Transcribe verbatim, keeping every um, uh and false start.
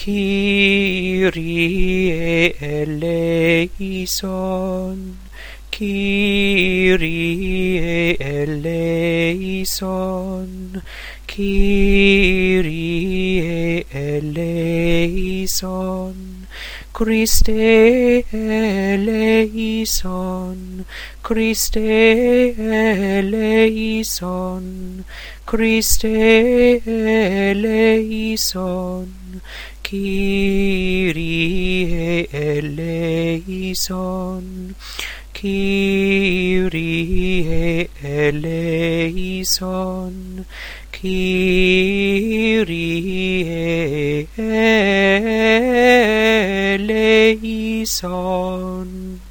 Kyrie eleison, Kyrie eleison, Kyrie eleison, Christe eleison, Christe eleison, Christe eleison, Kyrie eleison, Kyrie eleison, Kyrie eleison.